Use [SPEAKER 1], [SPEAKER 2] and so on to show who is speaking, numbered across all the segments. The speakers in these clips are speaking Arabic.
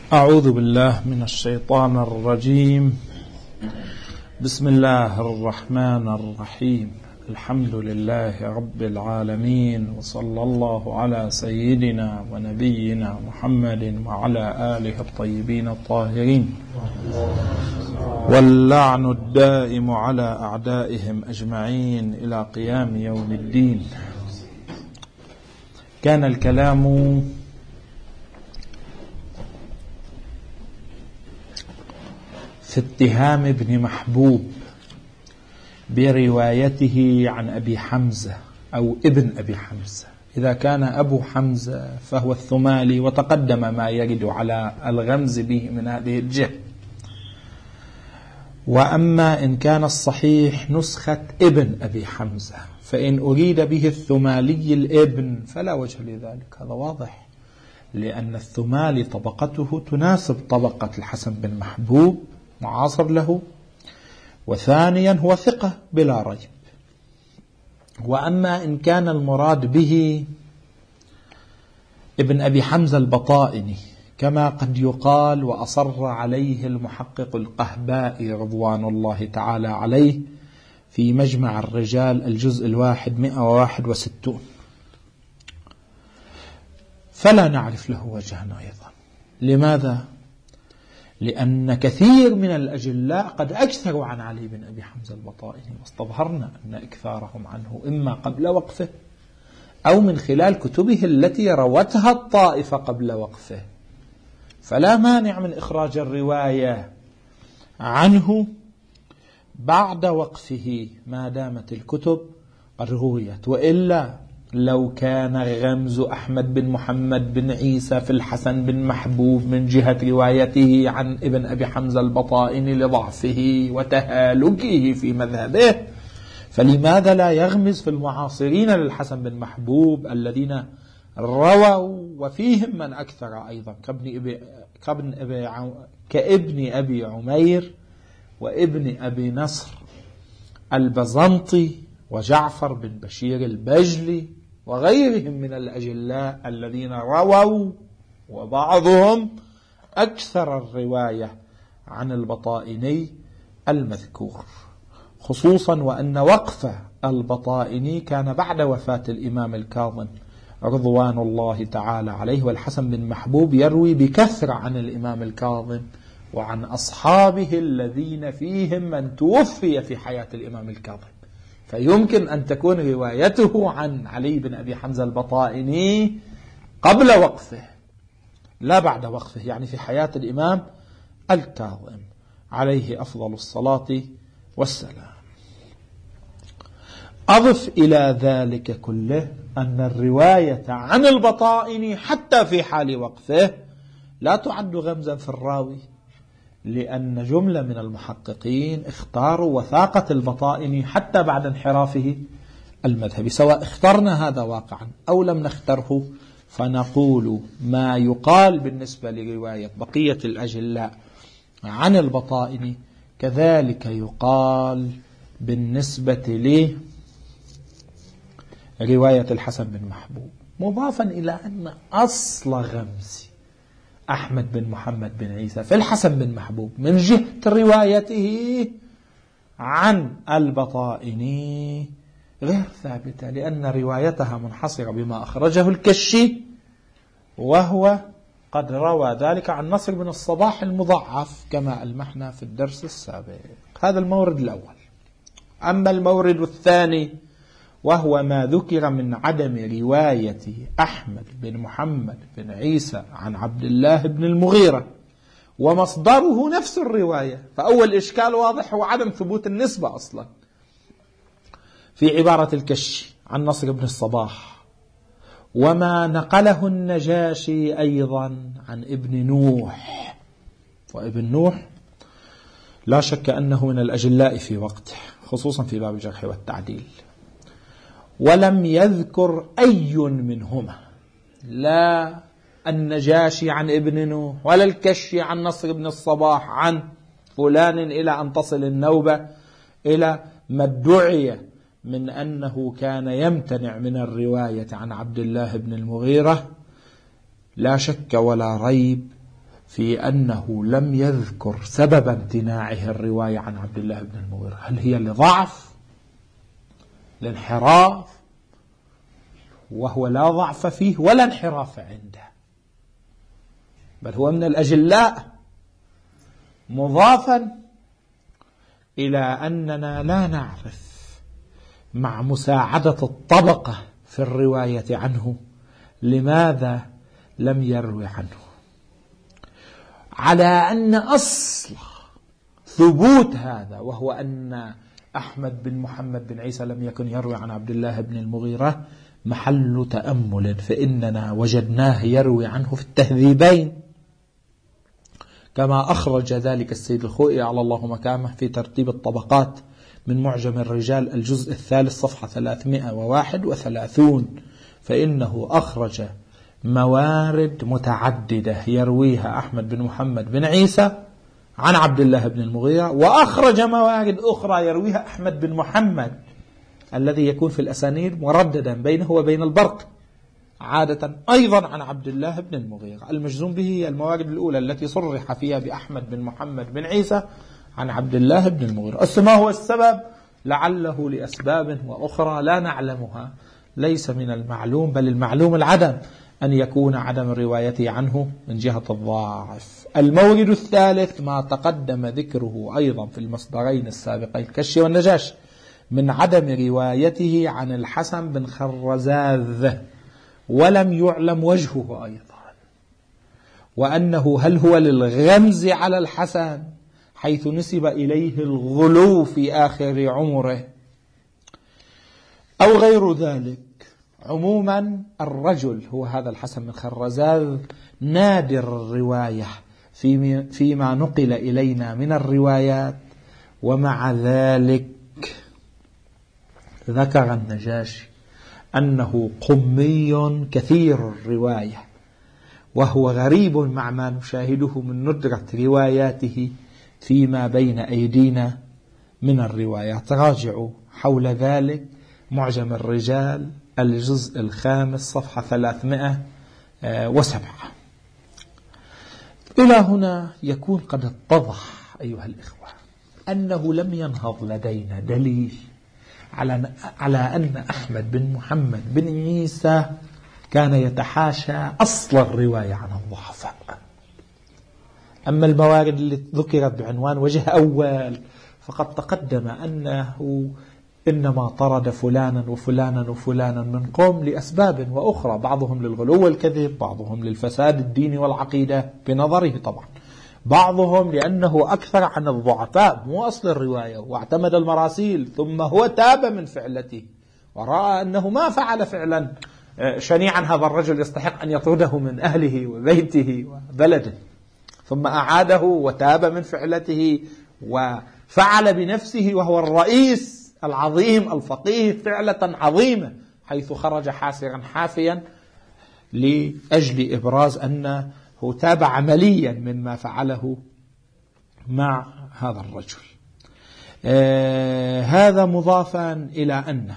[SPEAKER 1] أعوذ بالله من الشيطان الرجيم. بسم الله الرحمن الرحيم. الحمد لله رب العالمين، وصلى الله على سيدنا ونبينا محمد وعلى آله الطيبين الطاهرين، واللعن الدائم على أعدائهم أجمعين إلى قيام يوم الدين. كان الكلام في اتهام ابن محبوب بروايته عن أبي حمزة أو ابن أبي حمزة. إذا كان أبو حمزة فهو الثمالي، وتقدم ما يرد على الغمز به من هذه الجهة. وأما إن كان الصحيح نسخة ابن أبي حمزة، فإن أريد به الثمالي الابن فلا وجه لذلك، هذا واضح، لأن الثمالي طبقته تناسب طبقة الحسن بن محبوب معاصر له، وثانيا هو ثقة بلا ريب. وأما إن كان المراد به ابن أبي حمزة البطائني كما قد يقال، وأصر عليه المحقق القهبائي رضوان الله تعالى عليه في مجمع الرجال الجزء 161، فلا نعرف له وجها أيضا. لماذا؟ لأن كثير من الأجلاء قد أكثروا عن علي بن أبي حمزة البطائني، واستظهرنا أن إكثارهم عنه إما قبل وقفه أو من خلال كتبه التي روتها الطائفة قبل وقفه، فلا مانع من إخراج الرواية عنه بعد وقفه ما دامت الكتب قد رويت. وإلا لو كان غمز أحمد بن محمد بن عيسى في الحسن بن محبوب من جهة روايته عن ابن أبي حمزة البطائني لضعفه وتهالكه في مذهبه، فلماذا لا يغمز في المعاصرين للحسن بن محبوب الذين رووا وفيهم من أكثر أيضا كابن أبي عمير وابن أبي نصر البزنطي وجعفر بن بشير البجلي وغيرهم من الأجلاء الذين رووا، وبعضهم أكثر الرواية عن البطائني المذكور، خصوصا وأن وقف البطائني كان بعد وفاة الإمام الكاظم رضوان الله تعالى عليه، والحسن بن محبوب يروي بكثرة عن الإمام الكاظم وعن أصحابه الذين فيهم من توفي في حياة الإمام الكاظم، فيمكن أن تكون روايته عن علي بن أبي حمزة البطائني قبل وقفه لا بعد وقفه، يعني في حياة الإمام الكاظم عليه أفضل الصلاة والسلام. أضف إلى ذلك كله أن الرواية عن البطائني حتى في حال وقفه لا تعد غمزا في الراوي، لأن جملة من المحققين اختاروا وثاقة البطائني حتى بعد انحرافه المذهبي. سواء اخترنا هذا واقعا أو لم نختره، فنقول ما يقال بالنسبة لرواية بقية الأجلاء عن البطائني كذلك يقال بالنسبة لرواية الحسن بن محبوب، مضافا إلى أن أصل غمز أحمد بن محمد بن عيسى في الحسن بن محبوب من جهة روايته عن البطائني غير ثابتة، لأن روايتها منحصرة بما أخرجه الكشي، وهو قد روى ذلك عن نصر بن الصباح المضعف كما ألمحنا في الدرس السابق. هذا المورد الأول. أما المورد الثاني وهو ما ذكر من عدم رواية أحمد بن محمد بن عيسى عن عبد الله بن المغيرة، ومصدره نفس الرواية، فأول إشكال واضح هو عدم ثبوت النسبة أصلا في عبارة الكشي عن نصر بن الصباح، وما نقله النجاشي أيضا عن ابن نوح، وابن نوح لا شك أنه من الأجلاء في وقته، خصوصا في باب الجرح والتعديل، ولم يذكر أي منهما، لا النجاشي عن ابن نوح ولا الكشي عن نصر بن الصباح عن فلان، إلى أن تصل النوبة إلى ما ادعي من أنه كان يمتنع من الرواية عن عبد الله بن المغيرة. لا شك ولا ريب في أنه لم يذكر سبب امتناعه الرواية عن عبد الله بن المغيرة، هل هي لضعف، لانحراف؟ وهو لا ضعف فيه ولا انحراف عنده، بل هو من الأجلاء، مضافا إلى أننا لا نعرف مع مساعدة الطبقة في الرواية عنه لماذا لم يروي عنه، على أن أصل ثبوت هذا وهو أن أحمد بن محمد بن عيسى لم يكن يروي عن عبد الله بن المغيرة محل تأمل، فإننا وجدناه يروي عنه في التهذيبين، كما أخرج ذلك السيد الخوئي على الله مكامه في ترتيب الطبقات من معجم الرجال الجزء الثالث صفحة 331، فإنه أخرج موارد متعددة يرويها أحمد بن محمد بن عيسى عن عبد الله بن المغيرة، وأخرج موارد أخرى يرويها أحمد بن محمد الذي يكون في الأسانيد مرددا بينه وبين البرق عادة أيضا عن عبد الله بن المغيرة. المجزوم به هي الموارد الأولى التي صرح فيها بأحمد بن محمد بن عيسى عن عبد الله بن المغيرة. ما هو السبب؟ لعله لأسباب وأخرى لا نعلمها، ليس من المعلوم، بل المعلوم العدم، أن يكون عدم روايته عنه من جهة الضعف. المورد الثالث ما تقدم ذكره أيضا في المصدرين السابقين الكشي والنجاشي من عدم روايته عن الحسن بن خرزاذ، ولم يعلم وجهه أيضا، وأنه هل هو للغمز على الحسن حيث نسب إليه الغلو في آخر عمره أو غير ذلك. عموما الرجل هو هذا الحسن بن خرزاذ نادر الرواية فيما نقل إلينا من الروايات، ومع ذلك ذكر النجاشي أنه قمي كثير الرواية، وهو غريب مع ما نشاهده من ندرة رواياته فيما بين أيدينا من الروايات. راجعوا حول ذلك معجم الرجال الجزء الخامس صفحة 307. إلى هنا يكون قد اتضح أيها الإخوة أنه لم ينهض لدينا دليل على أن أحمد بن محمد بن عيسى كان يتحاشى أصل الرواية عن الضعفاء. أما الموارد التي ذكرت بعنوان وجه أول فقد تقدم أنه إنما طرد فلانا وفلانا وفلانا من قوم لأسباب وأخرى، بعضهم للغلو والكذب، بعضهم للفساد الديني والعقيدة بنظره طبعا، بعضهم لأنه أكثر عن الضعفاء مو أصل الرواية واعتمد المراسيل، ثم هو تاب من فعلته ورأى أنه ما فعل فعلا شنيعا هذا الرجل يستحق أن يطرده من أهله وبيته وبلده، ثم أعاده وتاب من فعلته وفعل بنفسه وهو الرئيس العظيم الفقيه فعلة عظيمة، حيث خرج حاسرا حافيا لأجل إبراز أنه تاب عمليا مما فعله مع هذا الرجل. هذا مضافا إلى أن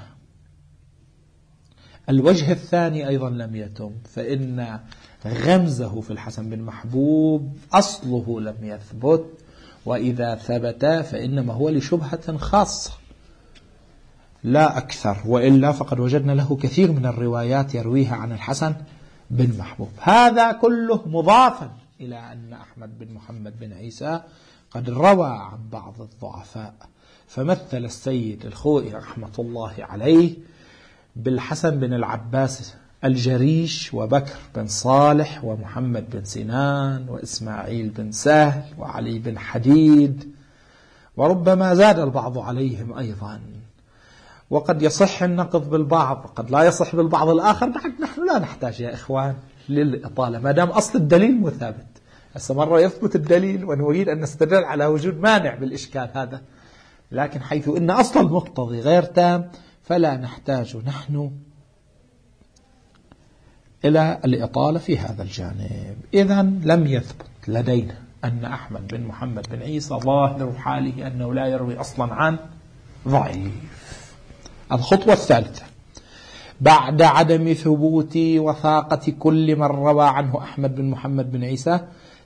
[SPEAKER 1] الوجه الثاني أيضا لم يتم، فإن غمزه في الحسن بن محبوب أصله لم يثبت، وإذا ثبت فإنما هو لشبهة خاصة لا أكثر، وإلا فقد وجدنا له كثير من الروايات يرويها عن الحسن بن محبوب. هذا كله مضافا إلى أن أحمد بن محمد بن عيسى قد روى عن بعض الضعفاء، فمثل السيد الخوئي رحمة الله عليه بالحسن بن العباس الجريش وبكر بن صالح ومحمد بن سنان وإسماعيل بن سهل وعلي بن حديد، وربما زاد البعض عليهم أيضا، وقد يصح النقض بالبعض وقد لا يصح بالبعض الآخر. نحن لا نحتاج يا إخوان للإطالة ما دام أصل الدليل مثابت. هسه مرة يثبت الدليل ونريد أن نستدل على وجود مانع بالإشكال هذا، لكن حيث إن أصل المقتضي غير تام فلا نحتاج نحن إلى الإطالة في هذا الجانب. إذن لم يثبت لدينا أن أحمد بن محمد بن عيسى ظاهر حاله أنه لا يروي أصلا عن ضعيف. الخطوة الثالثة بعد عدم ثبوت وثاقة كل من روى عنه أحمد بن محمد بن عيسى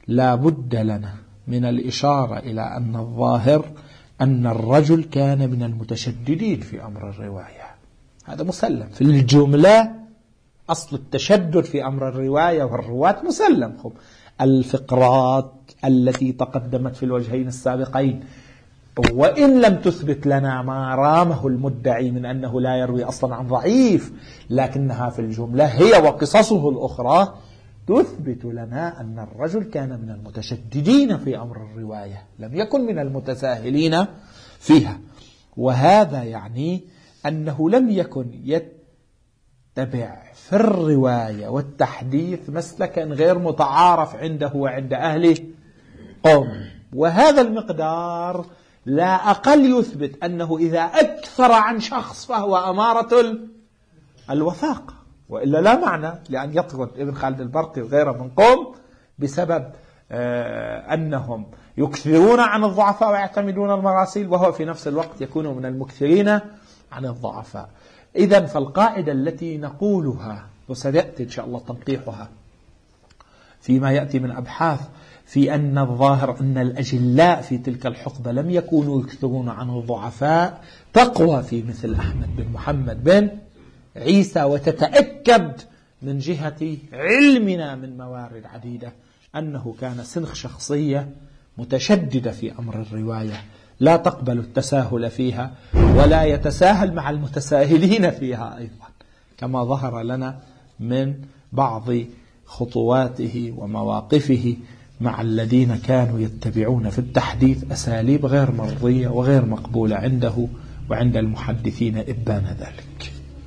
[SPEAKER 1] لا بد لنا من الإشارة إلى أن الظاهر أن الرجل كان من المتشددين في أمر الرواية. هذا مسلم في الجملة. أصل التشدد في أمر الرواية والرواة مسلم. الفقرات التي تقدمت في الوجهين السابقين وإن لم تثبت لنا ما رامه المدعي من أنه لا يروي أصلا عن ضعيف، لكنها في الجملة هي وقصصه الأخرى تثبت لنا أن الرجل كان من المتشددين في أمر الرواية، لم يكن من المتساهلين فيها. وهذا يعني أنه لم يكن يتبع في الرواية والتحديث مسلكا غير متعارف عنده وعند أهله قوم. وهذا المقدار لا أقل يثبت أنه إذا أكثر عن شخص فهو أمارة الوثاقة، وإلا لا معنى لأن يطرد ابن خالد البرقي وغيره من قوم بسبب أنهم يكثرون عن الضعفاء ويعتمدون المراسيل، وهو في نفس الوقت يكون من المكثرين عن الضعفاء. إذن فالقاعدة التي نقولها وسيأتي إن شاء الله تنقيحها فيما يأتي من أبحاث في أن الظاهر أن الأجلاء في تلك الحقبة لم يكونوا يكثرون عن الضعفاء تقوى في مثل أحمد بن محمد بن عيسى، وتتأكد من جهة علمنا من موارد عديدة أنه كان سنخ شخصية متشددة في أمر الرواية لا تقبل التساهل فيها ولا يتساهل مع المتساهلين فيها أيضا، كما ظهر لنا من بعض خطواته ومواقفه مع الذين كانوا يتبعون في التحديث أساليب غير مرضية وغير مقبولة عنده وعند المحدثين إبان ذلك.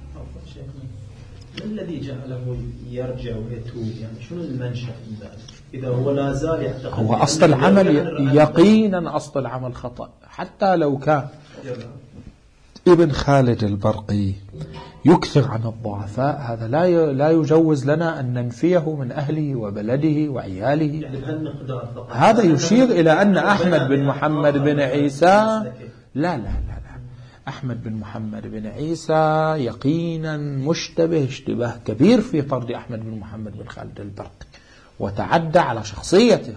[SPEAKER 2] ما الذي جعله يرجع ويتوب؟ يعني شنو المنشأ من ذلك؟ إذا هو لا زال يعتقد
[SPEAKER 1] هو أصل العمل يقينا أصل العمل خطأ، حتى لو كان ابن خالد البرقي يكثر عن الضعفاء هذا لا يجوز لنا أن ننفيه من أهله وبلده وعياله.
[SPEAKER 2] يعني
[SPEAKER 1] هذا يشير إلى أن أحمد بن محمد بن عيسى لا أحمد بن محمد بن عيسى يقينا مشتبه اشتباه كبير في طرد أحمد بن محمد بن خالد البرقي وتعدى على شخصيته.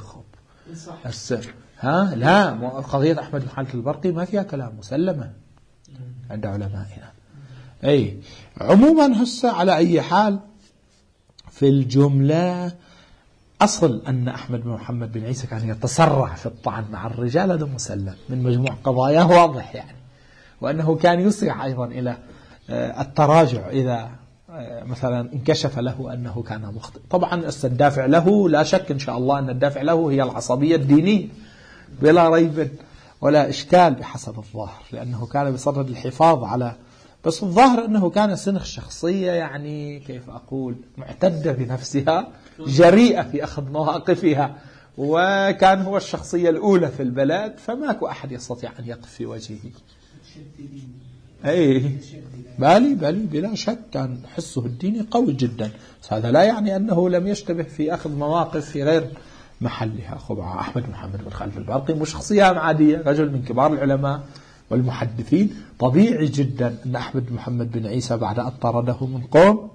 [SPEAKER 1] لا قضية أحمد بن خالد البرقي ما فيها كلام، مسلمة عند علمائنا. عموما هسه على أي حال في الجملة أصل أن أحمد بن محمد بن عيسى كان يتسرع في الطعن مع الرجال هذا مسلم من مجموع قضاياه واضح يعني، وأنه كان يسرع أيضا إلى التراجع إذا مثلا انكشف له أنه كان مخطئ. طبعا الدافع له لا شك إن شاء الله أن الدافع له هي العصبية الدينية بلا ريب ولا إشكال بحسب الظاهر، لأنه كان بصدد الحفاظ على، بس الظاهر أنه كان سنخ شخصية يعني كيف أقول معتدة بنفسها جريئة في أخذ مواقفها، وكان هو الشخصية الأولى في البلد فماكو أحد يستطيع أن يقف في وجهه. بالي بلا شك كان حسه الديني قوي جدا، بس هذا لا يعني أنه لم يشتبه في أخذ مواقف في غير محلها. أحمد محمد بن خالد البرقي مش شخصية عادية، رجل من كبار العلماء والمحدثين. طبيعي جدا أن أحمد محمد بن عيسى بعد أن طرده من قوم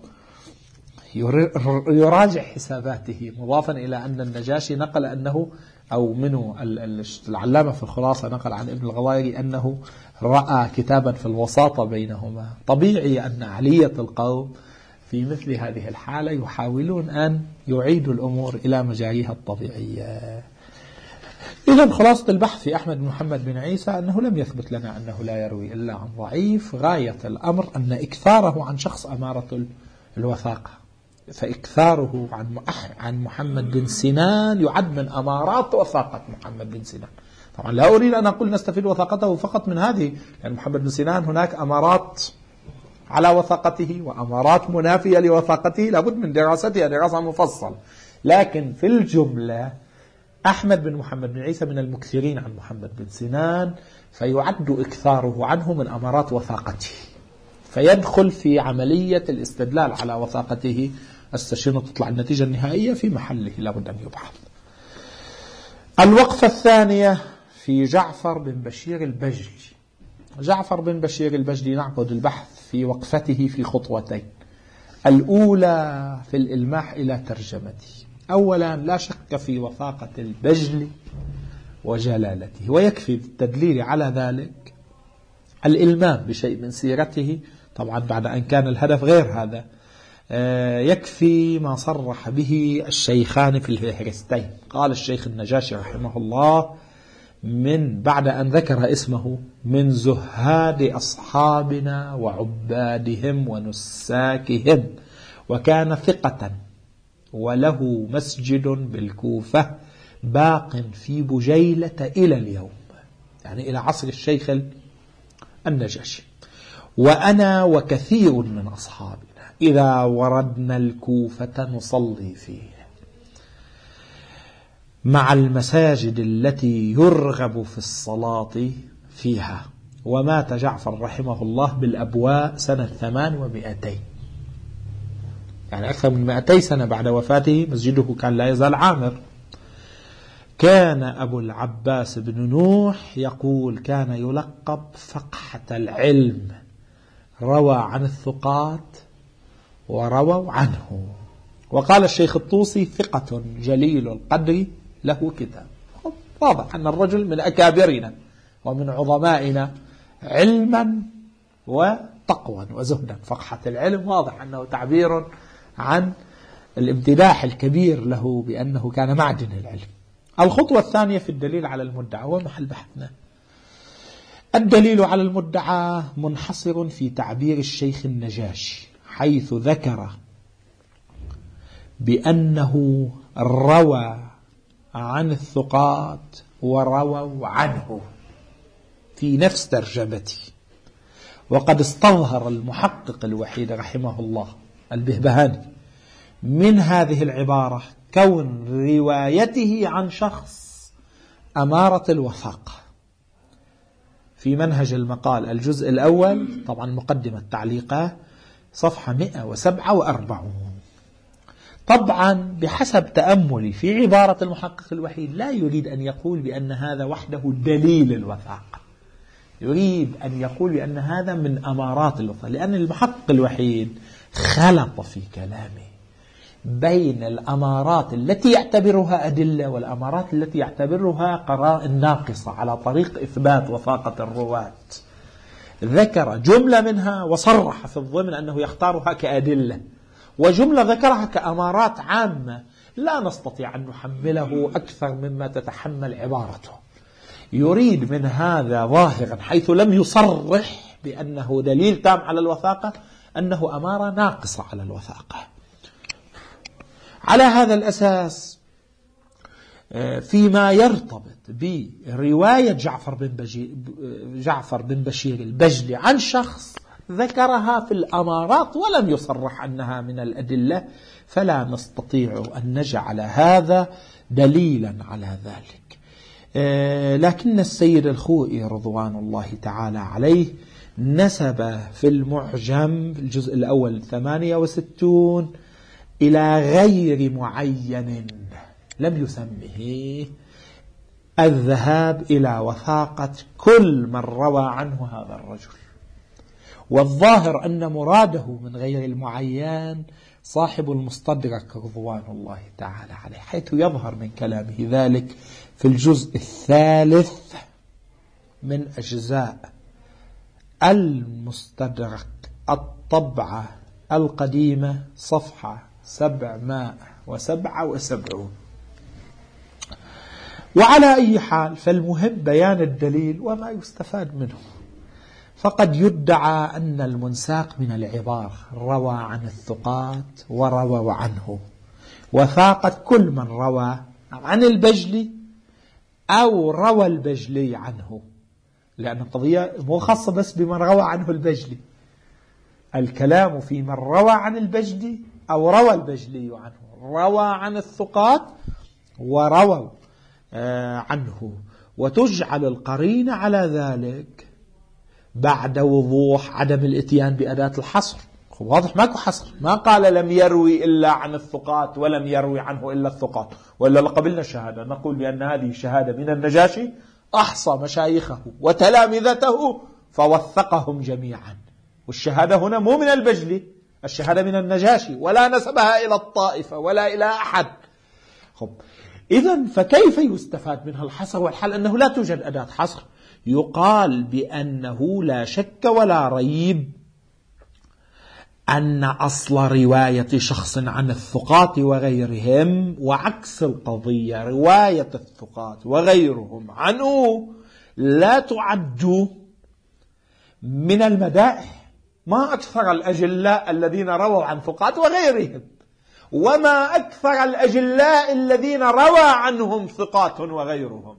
[SPEAKER 1] يراجع حساباته، مضافا إلى أن النجاشي نقل أنه أو منه العلامة في الخلاصة نقل عن ابن الغضايري أنه رأى كتابا في الوساطة بينهما. طبيعي أن علية القوم في مثل هذه الحالة يحاولون أن يعيدوا الأمور إلى مجاريها الطبيعية. إذن خلاصة البحث في أحمد بن محمد بن عيسى أنه لم يثبت لنا أنه لا يروي إلا عن ضعيف. غاية الأمر أن إكثاره عن شخص أمارة الوثاقة، فإكثاره عن محمد بن سنان يعد من أمارات وثاقة محمد بن سنان. طبعا لا أريد أن أقول نستفيد وثاقته فقط من هذه، يعني محمد بن سنان هناك أمارات على وثاقته وأمارات منافية لوثاقته لابد من دراستها دراسة مفصلة، لكن في الجملة أحمد بن محمد بن عيسى من المكثرين عن محمد بن سنان، فيعد إكثاره عنه من أمارات وثاقته، فيدخل في عملية الاستدلال على وثاقته. السشنة تطلع النتيجة النهائية في محله لابد أن يبحث. الوقفة الثانية في جعفر بن بشير البجلي. جعفر بن بشير البجلي نعقد البحث في وقفته في خطوتين. الأولى في الإلماح إلى ترجمته، أولا لا شك في وثاقة البجلي وجلالته، ويكفي التدليل على ذلك الإلمام بشيء من سيرته، طبعا بعد أن كان الهدف غير هذا. يكفي ما صرح به الشيخان في الفهرستين. قال الشيخ النجاشي رحمه الله من بعد أن ذكر اسمه: من زهاد أصحابنا وعبادهم ونساكهم، وكان ثقة، وله مسجد بالكوفة باق في بجيلة إلى اليوم، يعني إلى عصر الشيخ النجاشي. وأنا وكثير من أصحابنا إذا وردنا الكوفة نصلي فيه، مع المساجد التي يرغب في الصلاة فيها. ومات جعفر رحمه الله بالأبواء سنة 800، يعني أكثر من 200 سنة بعد وفاته. مسجده كان لا يزال عامر. كان أبو العباس بن نوح يقول: كان يلقب فقحة العلم، روى عن الثقات ورووا عنه. وقال الشيخ الطوسي: ثقة جليل القدر له كتاب. واضح أن الرجل من أكابرنا ومن عظمائنا علما وتقوى وزهدا. فقحة العلم واضح أنه تعبير عن الامتداح الكبير له بأنه كان معدن العلم. الخطوة الثانية في الدليل على المدعى، ومحل بحثنا. الدليل على المدعى منحصر في تعبير الشيخ النجاشي، حيث ذكر بأنه روى عن الثقات ورووا عنه في نفس ترجمته. وقد استظهر المحقق الوحيد رحمه الله البهبهاني من هذه العبارة كون روايته عن شخص أمارة الوثاقة. في منهج المقال الجزء الأول، طبعا مقدمة تعليقه، صفحة 147. طبعا بحسب تأملي في عبارة المحقق الوحيد لا يريد أن يقول بأن هذا وحده دليل الوثاقة، يريد أن يقول بأن هذا من أمارات الوثاقة، لأن المحقق الوحيد خلط في كلامه بين الأمارات التي يعتبرها أدلة والأمارات التي يعتبرها قرائن ناقصة على طريق إثبات وثاقة الرواة. ذكر جملة منها وصرح في الضمن أنه يختارها كأدلة، وجملة ذكرها كأمارات عامة لا نستطيع أن نحمله أكثر مما تتحمل عبارته. يريد من هذا ظاهرا، حيث لم يصرح بأنه دليل تام على الوثاقة، أنه أمارة ناقصة على الوثاقة. على هذا الأساس فيما يرتبط برواية جعفر بن بشير البجلي عن شخص ذكرها في الأمارات ولم يصرح أنها من الأدلة، فلا نستطيع أن نجعل هذا دليلا على ذلك. لكن السيد الخوئي رضوان الله تعالى عليه نسب في المعجم في الجزء الأول 68 إلى غير معين لم يسمه الذهاب إلى وثاقة كل من روى عنه هذا الرجل. والظاهر أن مراده من غير المعين صاحب المستدرك رضوان الله تعالى عليه، حيث يظهر من كلامه ذلك في الجزء الثالث من أجزاء المستدرك الطبعة القديمة، صفحة 777. وعلى أي حال فالمهم بيان الدليل وما يستفاد منه. فقد يدعى أن المنساق من العبارة روى عن الثقات ورووا عنه، وثاقة كل من روى عن البجلي أو روى البجلي عنه، لأن القضية مو خاصة بس بمن روى عنه البجلي، الكلام في من روى عن البجلي أو روى البجلي عنه، روى عن الثقات ورووا عنه. وتجعل القرينة على ذلك بعد وضوح عدم الاتيان بأداة الحصر. واضح ماكو حصر، ما قال لم يروي إلا عن الثقات ولم يروي عنه إلا الثقات، وإلا لقبلنا الشهادة، نقول بأن هذه شهادة من النجاشي أحصى مشايخه وتلامذته فوثقهم جميعا. والشهادة هنا مو من البجلي، الشهادة من النجاشي، ولا نسبها إلى الطائفة ولا إلى أحد، إذن فكيف يستفاد منها الحصر؟ والحال أنه لا توجد أداة حصر. يقال بأنه لا شك ولا ريب أن أصل رواية شخص عن الثقات وغيرهم، وعكس القضية رواية الثقات وغيرهم عنه، لا تعد من المدائح. ما أكثر الأجلاء الذين رووا عن ثقات وغيرهم، وما أكثر الأجلاء الذين روى عنهم ثقات وغيرهم.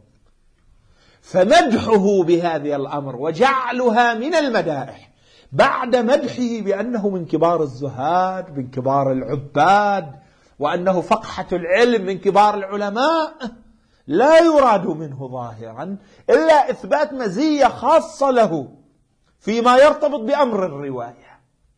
[SPEAKER 1] فمدحه بهذا الأمر وجعلها من المدائح بعد مدحه بأنه من كبار الزهاد، من كبار العباد، وأنه فقحة العلم، من كبار العلماء، لا يراد منه ظاهرا إلا إثبات مزية خاصة له فيما يرتبط بأمر الرواية.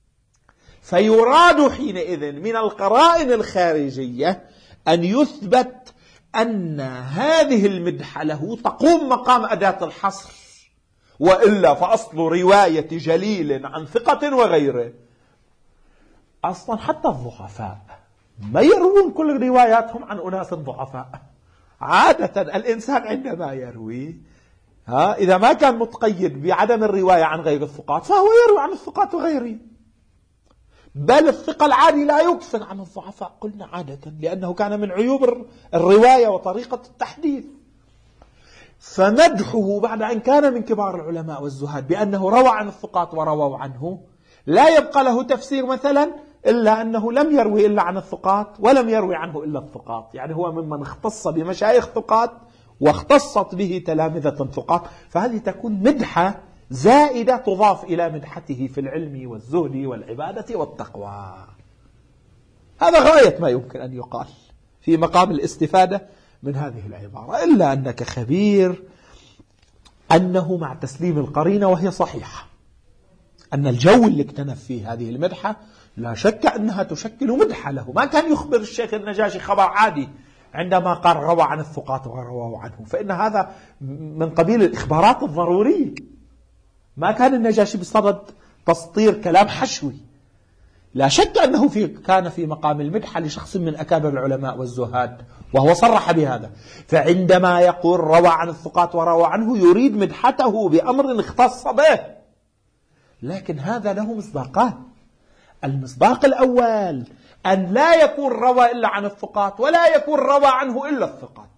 [SPEAKER 1] فيراد حينئذ من القرائن الخارجية أن يثبت أن هذه المدحة له تقوم مقام أداة الحصر، وإلا فأصل رواية جليل عن ثقة وغيره. أصلا حتى الضعفاء ما يروون كل رواياتهم عن أناس ضعفاء. عادة الإنسان عندما يروي إذا ما كان متقيد بعدم الرواية عن غير الثقات فهو يروي عن الثقات وغيره، بل الثقة العادي لا يكثر عن الضعفاء قلنا عادة، لأنه كان من عيوب الرواية وطريقة التحديث. فمدحه بعد أن كان من كبار العلماء والزهاد بأنه روى عن الثقات ورووا عنه، لا يبقى له تفسير مثلا إلا أنه لم يروي إلا عن الثقات ولم يروي عنه إلا الثقات، يعني هو ممن اختص بمشايخ ثقات واختصت به تلامذة ثقات. فهذه تكون مدحة زائدة تضاف إلى مدحته في العلم والزهد والعبادة والتقوى. هذا غاية ما يمكن أن يقال في مقام الاستفادة من هذه العبارة، إلا أنك خبير أنه مع تسليم القرينة وهي صحيحة أن الجو اللي اكتنف فيه هذه المدحة لا شك أنها تشكل مدحة له. ما كان يخبر الشيخ النجاشي خبر عادي عندما قال روى عن الثقات ورواه عنه، فإن هذا من قبيل الإخبارات الضرورية. ما كان النجاشي بصدد تسطير كلام حشوي. لا شك أنه كان في مقام المدحة لشخص من أكابر العلماء والزهاد، وهو صرح بهذا. فعندما يقول روى عن الثقات وروى عنه يريد مدحته بأمر اختص به، لكن هذا له مصداقان. المصداق الأول أن لا يكون روى إلا عن الثقات ولا يكون روى عنه إلا الثقات،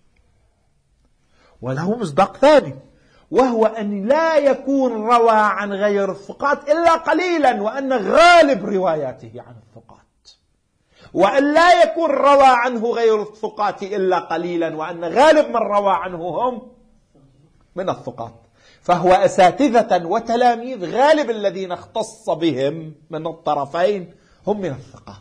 [SPEAKER 1] وله مصداق ثاني وهو أن لا يكون روى عن غير الثقات إلا قليلا، وأن غالب رواياته عن الثقات، وأن لا يكون روى عنه غير الثقات إلا قليلا، وأن غالب من روى عنه هم من الثقات. فهو أساتذة وتلاميذ غالب الذين اختص بهم من الطرفين هم من الثقات.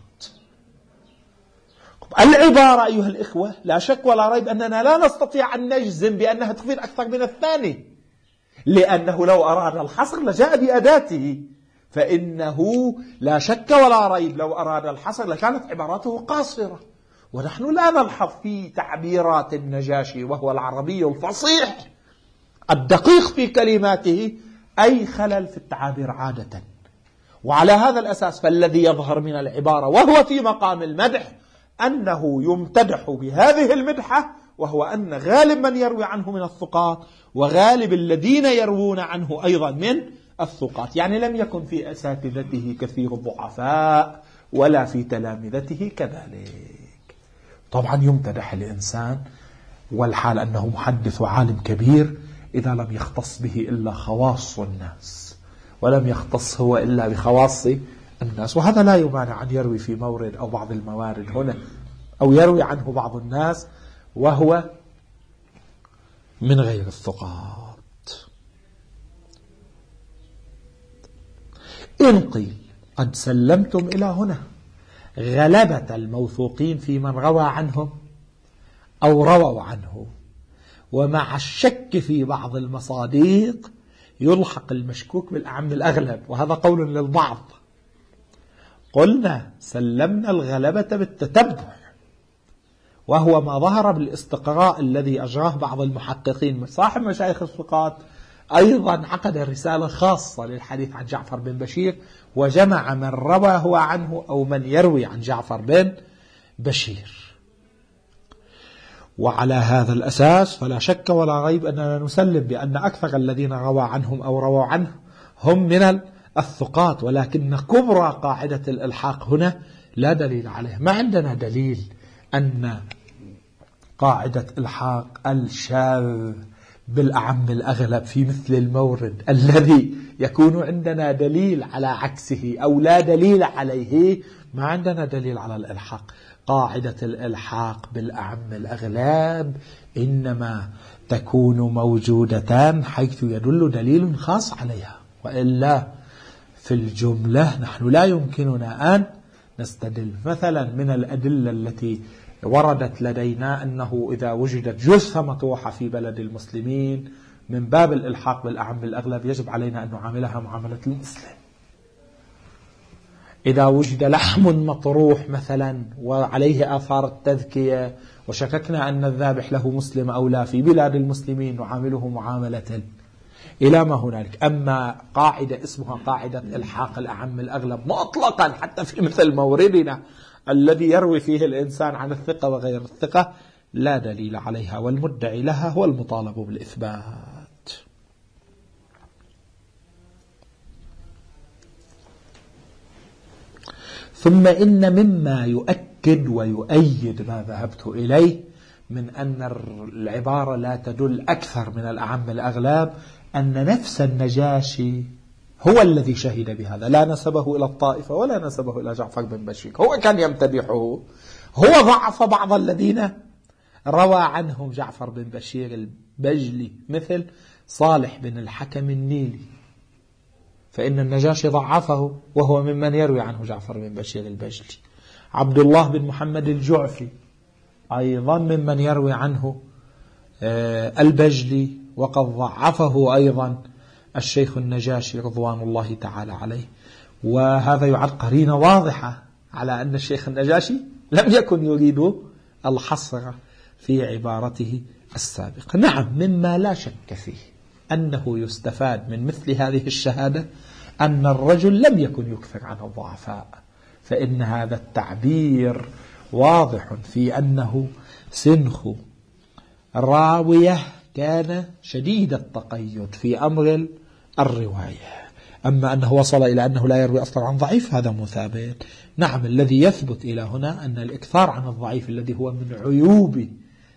[SPEAKER 1] العبارة أيها الإخوة لا شك ولا ريب أننا لا نستطيع أن نجزم بأنها تفيد أكثر من الثاني، لأنه لو أراد الحصر لجاء بأداته، فإنه لا شك ولا ريب لو أراد الحصر لكانت عباراته قاصرة. ونحن لا نلحظ في تعبيرات النجاشي وهو العربي الفصيح الدقيق في كلماته أي خلل في التعابير عادة. وعلى هذا الأساس فالذي يظهر من العبارة وهو في مقام المدح أنه يمتدح بهذه المدحة، وهو أن غالب من يروي عنه من الثقات وغالب الذين يروون عنه أيضا من الثقات. يعني لم يكن في أساتذته كثير الضعفاء ولا في تلامذته كذلك. طبعا يمتدح الإنسان والحال أنه محدث وعالم كبير إذا لم يختص به إلا خواص الناس، ولم يختص هو إلا بخواص الناس. وهذا لا يمانع أن يروي في مورد أو بعض الموارد هنا، أو يروي عنه بعض الناس وهو من غير الثقات. إن قيل قد سلمتم إلى هنا غلبة الموثوقين في من روى عنهم أو رووا عنه، ومع الشك في بعض المصاديق يلحق المشكوك بالأعم الأغلب، وهذا قول للبعض. قلنا سلمنا الغلبة بالتتبع، وهو ما ظهر بالاستقراء الذي أجراه بعض المحققين. صاحب مشايخ الثقات أيضا عقد رسالة خاصة للحديث عن جعفر بن بشير، وجمع من روى هو عنه أو من يروي عن جعفر بن بشير. وعلى هذا الأساس فلا شك ولا ريب أننا نسلم بأن أكثر الذين روى عنهم أو رووا عنه هم من الثقات، ولكن كبرى قاعدة الإلحاق هنا لا دليل عليه. ما عندنا دليل أن قاعدة إلحاق الشاذ بالأعم الأغلب في مثل المورد الذي يكون عندنا دليل على عكسه أو لا دليل عليه، ما عندنا دليل على الإلحاق. قاعدة الإلحاق بالأعم الأغلب إنما تكون موجودة حيث يدل دليل خاص عليها، وإلا في الجملة نحن لا يمكننا أن نستدل. مثلا من الأدلة التي وردت لدينا أنه إذا وجدت جثة مطروحة في بلد المسلمين من باب الإلحاق بالأعم الأغلب يجب علينا أن نعاملها معاملة المسلم. إذا وجد لحم مطروح مثلا وعليه آثار التذكية وشككنا أن الذابح له مسلم أو لا في بلاد المسلمين نعامله معاملة إلى ما هنالك. أما قاعدة اسمها قاعدة إلحاق الأعم الأغلب مطلقا حتى في مثل موردنا الذي يروي فيه الإنسان عن الثقة وغير الثقة لا دليل عليها، والمدعي لها هو المطالب بالإثبات. ثم إن مما يؤكد ويؤيد ما ذهبت إليه من أن العبارة لا تدل أكثر من الأعم الأغلب أن نفس النجاشي هو الذي شهد بهذا، لا نسبه إلى الطائفة ولا نسبه إلى جعفر بن بشير، هو كان يمتدحه، هو ضعف بعض الذين روى عنهم جعفر بن بشير البجلي مثل صالح بن الحكم النيلي، فإن النجاشي ضعفه وهو ممن يروي عنه جعفر بن بشير البجلي. عبد الله بن محمد الجعفي أيضا ممن يروي عنه البجلي، وقد ضعفه أيضا الشيخ النجاشي رضوان الله تعالى عليه. وهذا يعد قرينة واضحة على أن الشيخ النجاشي لم يكن يريد الحصر في عبارته السابقة. نعم، مما لا شك فيه أنه يستفاد من مثل هذه الشهادة أن الرجل لم يكن يكثر عن الضعفاء، فإن هذا التعبير واضح في أنه سنخ راوية كان شديد التقيد في أمر الرواية. أما أنه وصل إلى أنه لا يروي أصلا عن ضعيف هذا مثابت. نعم، الذي يثبت إلى هنا أن الإكثار عن الضعيف الذي هو من عيوب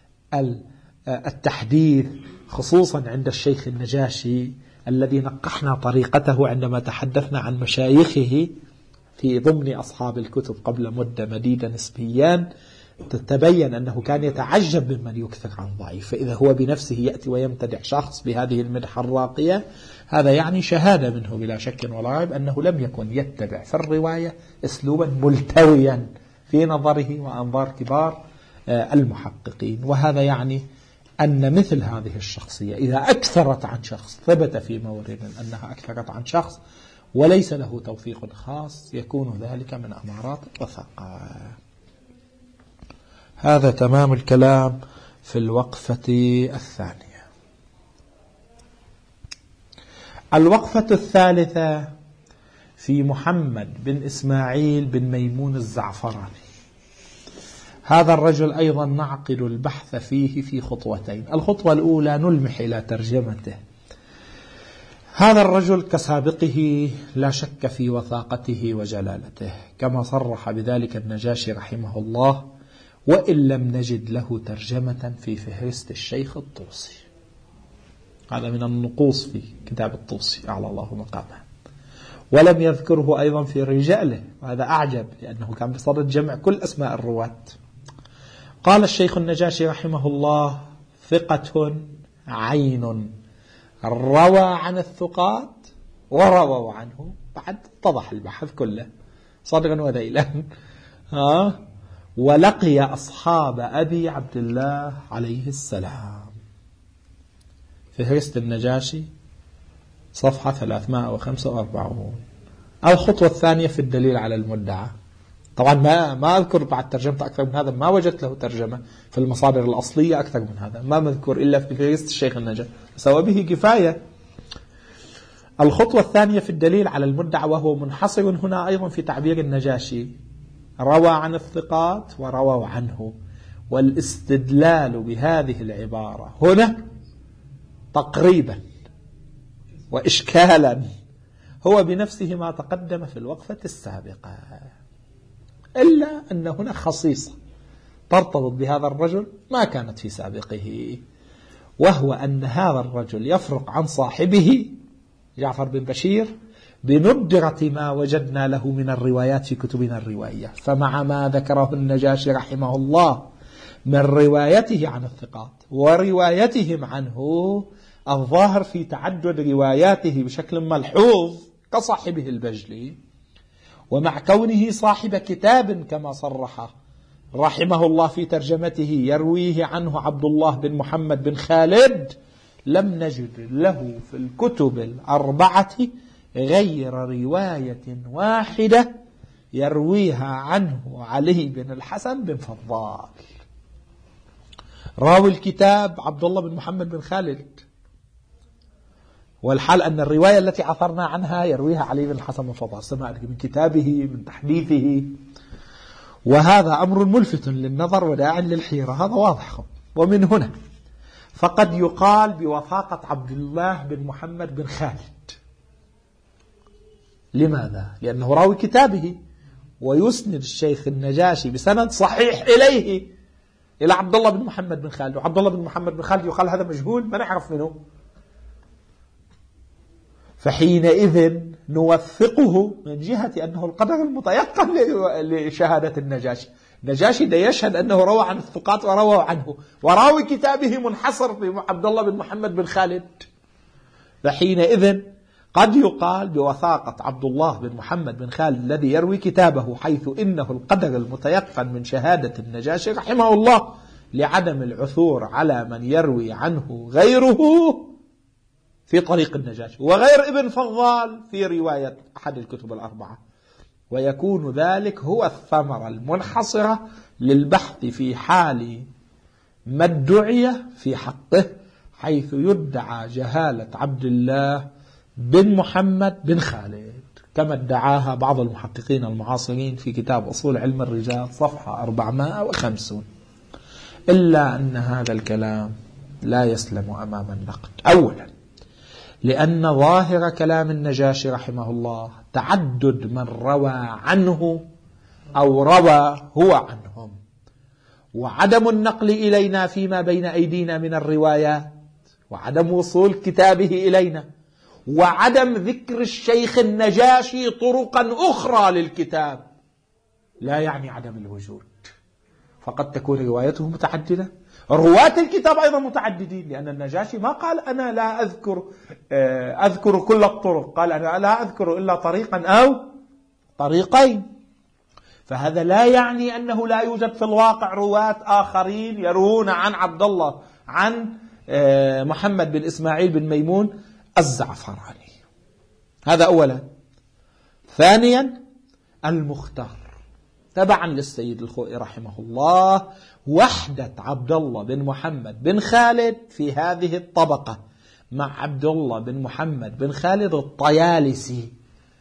[SPEAKER 1] التحديث خصوصا عند الشيخ النجاشي الذي نقحنا طريقته عندما تحدثنا عن مشايخه في ضمن أصحاب الكتب قبل مدة مديدة نسبيا، تتبين أنه كان يتعجب ممن يكثر عن ضعيف، فإذا هو بنفسه يأتي ويمتدح شخص بهذه المدحة الراقية هذا يعني شهادة منه بلا شك ولا ريب أنه لم يكن يتبع في الرواية أسلوبا ملتويا في نظره وأنظار كبار المحققين. وهذا يعني أن مثل هذه الشخصية إذا أكثرت عن شخص ثبت في مورد أنها أكثرت عن شخص وليس له توثيق خاص يكون ذلك من أمارات الوثاقة. هذا تمام الكلام في الوقفة الثانية. الوقفة الثالثة في محمد بن إسماعيل بن ميمون الزعفراني. هذا الرجل أيضا نعقد البحث فيه في خطوتين. الخطوة الأولى نلمح إلى ترجمته. هذا الرجل كسابقه لا شك في وثاقته وجلالته كما صرح بذلك النجاشي رحمه الله، وإن لم نجد له ترجمة في فهرست الشيخ الطوسي. هذا من النقوص في كتاب الطوسي أعلى الله مقامه. ولم يذكره أيضا في رجاله، وهذا أعجب لأنه كان بصدد جمع كل أسماء الرواة. قال الشيخ النجاشي رحمه الله: ثقة عين روى عن الثقات ورووا عنه. بعد اتضح البحث كله صدقا وذيلا. ولقي أصحاب أبي عبد الله عليه السلام. فهرست النجاشي صفحة 345. الخطوة الثانية في الدليل على المدعى. طبعا ما أذكر بعد ترجمة أكثر من هذا، ما وجدت له ترجمة في المصادر الأصلية أكثر من هذا، ما مذكور إلا في فهرست الشيخ النجاشي، سوى به كفاية. الخطوة الثانية في الدليل على المدعى وهو منحصر هنا أيضا في تعبير النجاشي: روى عن الثقات ورووا عنه. والاستدلال بهذه العبارة هنا تقريبا وإشكالا هو بنفسه ما تقدم في الوقفة السابقة، إلا أن هنا خصيصة ترتبط بهذا الرجل ما كانت في سابقه، وهو أن هذا الرجل يفرق عن صاحبه جعفر بن بشير بندرة ما وجدنا له من الروايات في كتبنا الروائية. فمع ما ذكره النجاشي رحمه الله من روايته عن الثقات وروايتهم عنه الظاهر في تعدد رواياته بشكل ملحوظ كصاحبه البجلي، ومع كونه صاحب كتاب كما صرح رحمه الله في ترجمته يرويه عنه عبد الله بن محمد بن خالد، لم نجد له في الكتب الأربعة غير رواية واحدة يرويها عنه علي بن الحسن بن فضال. راوي الكتاب عبد الله بن محمد بن خالد، والحال أن الرواية التي عثرنا عنها يرويها علي بن الحسن بن فضال سمع من كتابه من تحديثه، وهذا أمر ملفت للنظر وداع للحيرة، هذا واضح. ومن هنا فقد يقال بوثاقة عبد الله بن محمد بن خالد. لماذا؟ لأنه راوي كتابه، ويسند الشيخ النجاشي بسند صحيح إليه إلى عبد الله بن محمد بن خالد، وعبد الله بن محمد بن خالد يقال هذا مجهول ما نعرف منه، فحينئذ نوثقه من جهة أنه القدر المتيقن لشهادة النجاشي. النجاشي ده يشهد أنه روى عن الثقات وروى عنه، وراوي كتابه منحصر في عبد الله بن محمد بن خالد، فحينئذ قد يقال بوثاقة عبد الله بن محمد بن خالد الذي يروي كتابه، حيث إنه القدر المتيقن من شهادة النجاشي رحمه الله، لعدم العثور على من يروي عنه غيره في طريق النجاشي وغير ابن فضال في رواية أحد الكتب الأربعة. ويكون ذلك هو الثمرة المنحصرة للبحث في حال ما ادعي في حقه، حيث يدعى جهالة عبد الله بن محمد بن خالد كما ادعاها بعض المحققين المعاصرين في كتاب أصول علم الرجال صفحة 450. إلا أن هذا الكلام لا يسلم أمام النقد. أولا لأن ظاهر كلام النجاشي رحمه الله تعدد من روى عنه أو روى هو عنهم، وعدم النقل إلينا فيما بين أيدينا من الروايات، وعدم وصول كتابه إلينا، وعدم ذكر الشيخ النجاشي طرقا أخرى للكتاب لا يعني عدم الوجود، فقد تكون روايته متعددة. رواة الكتاب أيضا متعددين، لأن النجاشي ما قال أنا لا أذكر كل الطرق، قال أنا لا أذكر إلا طريقا أو طريقين، فهذا لا يعني أنه لا يوجد في الواقع رواة آخرين يروون عن عبد الله عن محمد بن إسماعيل بن ميمون الزعفراني. هذا أولا. ثانيا المختار تبعا للسيد الخوئي رحمه الله وحدة عبد الله بن محمد بن خالد في هذه الطبقة مع عبد الله بن محمد بن خالد الطيالسي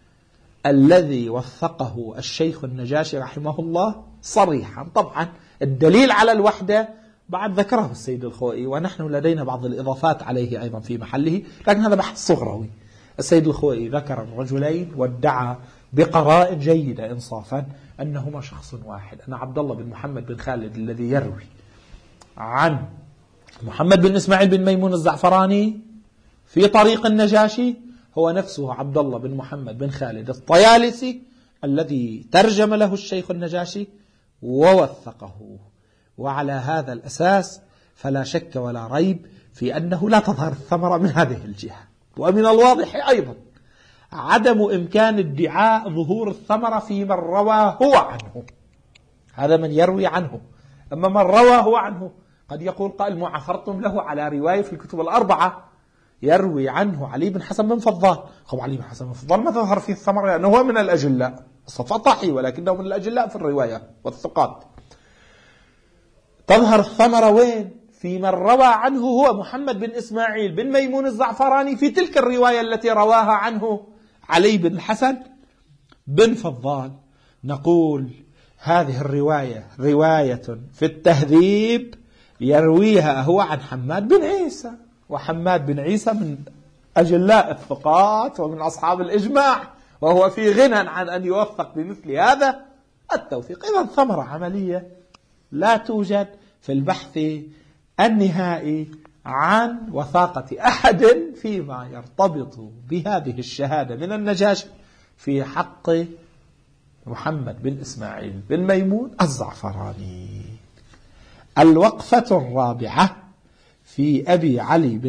[SPEAKER 1] الذي وثقه الشيخ النجاشي رحمه الله صريحا. طبعا الدليل على الوحدة بعد ذكره السيد الخوئي، ونحن لدينا بعض الإضافات عليه أيضا في محله، لكن هذا بحث صغروي. السيد الخوئي ذكر الرجلين وادعى بقرائن جيدة إنصافا أنهما شخص واحد، أن عبد الله بن محمد بن خالد الذي يروي عن محمد بن إسماعيل بن ميمون الزعفراني في طريق النجاشي هو نفسه عبد الله بن محمد بن خالد الطيالسي الذي ترجم له الشيخ النجاشي ووثقه. وعلى هذا الأساس فلا شك ولا ريب في أنه لا تظهر الثمرة من هذه الجهة. ومن الواضح أيضا عدم إمكان ادعاء ظهور الثمرة في من روى هو عنه، هذا من يروي عنه. أما من روى هو عنه قد يقول قائل ما عثرتم له على رواية في الكتب الأربعة يروي عنه علي بن حسن بن فضال. خب علي بن حسن بن فضال ما تظهر فيه الثمرة لأنه هو من الأجلاء، الصفاء طاحي ولكنه من الأجلاء في الرواية والثقات. تظهر الثمرة وين؟ في من روى عنه هو محمد بن إسماعيل بن ميمون الزعفراني في تلك الرواية التي رواها عنه علي بن الحسن بن فضال. نقول هذه الرواية رواية في التهذيب يرويها هو عن حماد بن عيسى، وحماد بن عيسى من أجلاء الثقات ومن أصحاب الإجماع، وهو في غنى عن أن يوفق بمثل هذا التوثيق. إذن ثمرة عملية لا توجد في البحث النهائي عن وثاقة أحد فيما يرتبط بهذه الشهادة من النجاشي في حق محمد بن إسماعيل بن ميمون الزعفراني. الوقفة الرابعة في أبي علي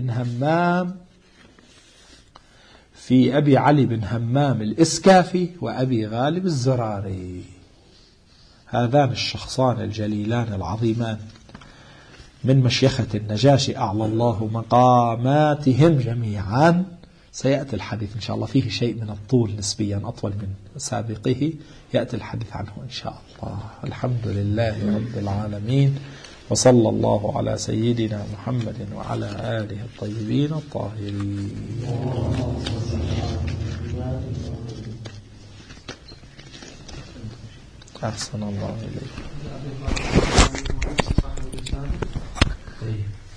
[SPEAKER 1] بن همام الإسكافي وأبي غالب الزراري. هذان الشخصان الجليلان العظيمان من مشيخة النجاشي أعلى الله مقاماتهم جميعا. سيأتي الحديث إن شاء الله فيه شيء من الطول نسبيا أطول من سابقه، يأتي الحديث عنه إن شاء الله. الحمد لله رب العالمين، وصلى الله على سيدنا محمد وعلى آله الطيبين الطاهرين. أحسن الله إليك.